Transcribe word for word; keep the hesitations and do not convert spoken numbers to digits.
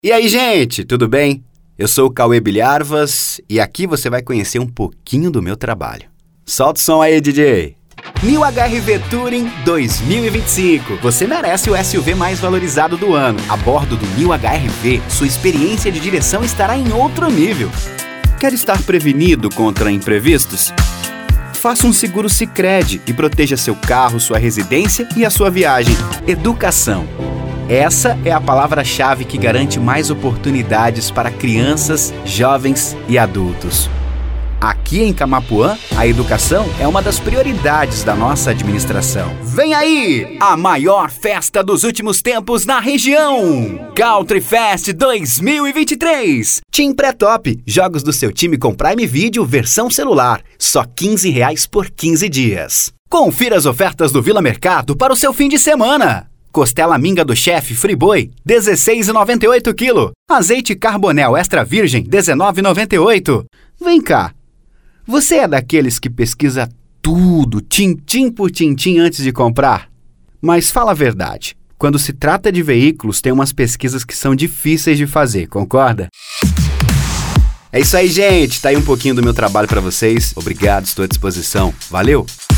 E aí, gente, tudo bem? Eu sou o Cauê Bilharvas e aqui você vai conhecer um pouquinho do meu trabalho. Solta o som aí, D J! New H R V Touring dois mil e vinte e cinco. Você merece o S U V mais valorizado do ano. A bordo do New H R V, sua experiência de direção estará em outro nível. Quer estar prevenido contra imprevistos? Faça um seguro Sicredi e proteja seu carro, sua residência e a sua viagem. Educação. Essa é a palavra-chave que garante mais oportunidades para crianças, jovens e adultos. Aqui em Camapuã, a educação é uma das prioridades da nossa administração. Vem aí, a maior festa dos últimos tempos na região! Country Fest dois mil e vinte e três. Team Pré-Top, jogos do seu time com Prime Video versão celular, só quinze reais por quinze dias. Confira as ofertas do Vila Mercado para o seu fim de semana. Costela minga do chefe Friboi, dezesseis reais e noventa e oito quilo. Azeite Carbonel Extra Virgem, dezenove reais e noventa e oito. Vem cá, você é daqueles que pesquisa tudo, tintim por tintim antes de comprar? Mas fala a verdade, quando se trata de veículos, tem umas pesquisas que são difíceis de fazer, concorda? É isso aí, gente, tá aí um pouquinho do meu trabalho para vocês. Obrigado, estou à disposição. Valeu!